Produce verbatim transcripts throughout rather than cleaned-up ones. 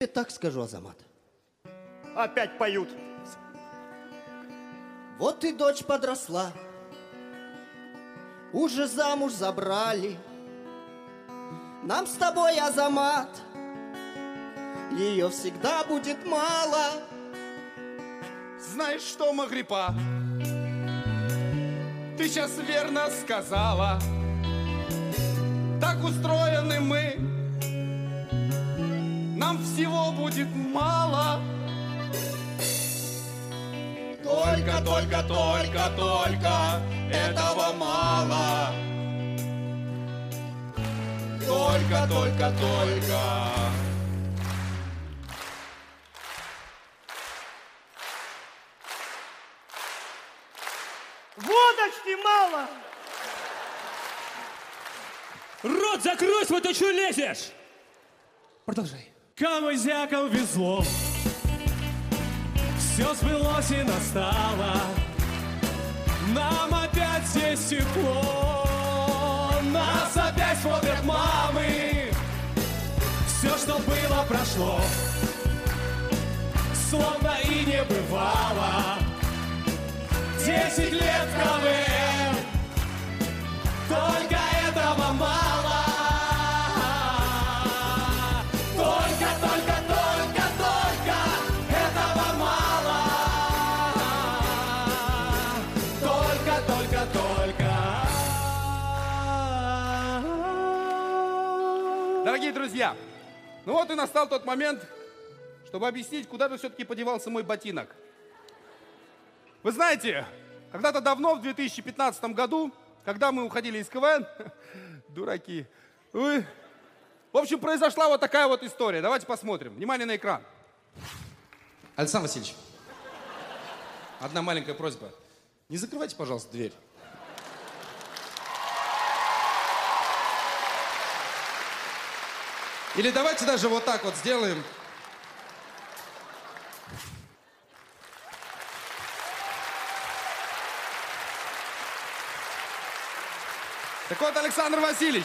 Я так скажу, Азамат. Опять поют. Вот и дочь подросла, уже замуж забрали. Нам с тобой, Азамат, ее всегда будет мало. Знаешь что, Магрипа, ты сейчас верно сказала. Так устроены мы, нам всего будет мало. Только, только, только, только этого мало. Только, только, только. Водочки мало! Рот закрой свой, ты что лезешь? Продолжай. Камызякам везло, все сбылось и настало. Нам опять здесь тепло, нас опять смотрят мамы. Все, что было, прошло, словно и не бывало. Десять лет в КВН, только этого мало. Только, только, только, только этого мало. Только, только, только. Дорогие друзья, ну вот и настал тот момент, чтобы объяснить, куда же все-таки подевался мой ботинок. Вы знаете, когда-то давно, в две тысячи пятнадцатом году, когда мы уходили из КВН, дураки, вы... в общем, произошла вот такая вот история. Давайте посмотрим. Внимание на экран. Александр Васильевич, одна маленькая просьба. Не закрывайте, пожалуйста, дверь. Или давайте даже вот так вот сделаем. Так вот, Александр Васильевич,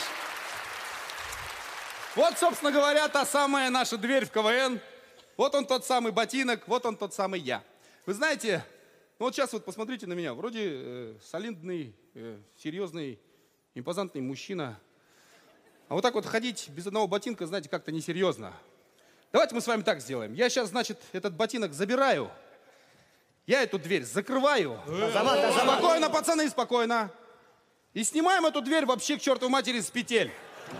вот, собственно говоря, та самая наша дверь в КВН. Вот он тот самый ботинок, вот он тот самый я. Вы знаете, ну вот сейчас вот посмотрите на меня. Вроде э, солидный, э, серьезный, импозантный мужчина. А вот так вот ходить без одного ботинка, знаете, как-то несерьезно. Давайте мы с вами так сделаем. Я сейчас, значит, этот ботинок забираю. Я эту дверь закрываю. Азамат, Азамат. Спокойно, пацаны, спокойно. И снимаем эту дверь вообще к чертовой матери с петель.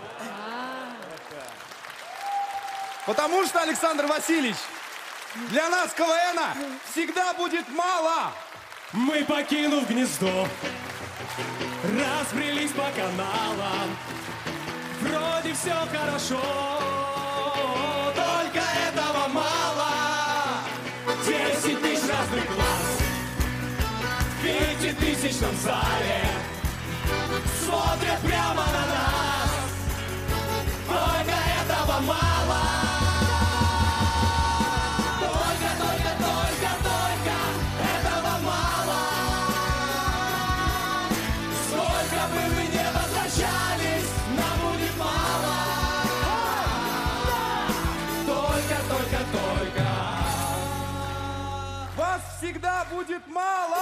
Потому что, Александр Васильевич, для нас КВНа всегда будет мало. Мы, покинув гнездо, разбрелись по каналам. Вроде все хорошо, только этого мало. Десять тысяч разных глаз в пятитысячном зале смотрят прямо на нас. Только этого мало. Только, только, только, только этого мало. Сколько бы мы ни возвращались, нам будет мало. Только, только, только. Вас всегда будет мало.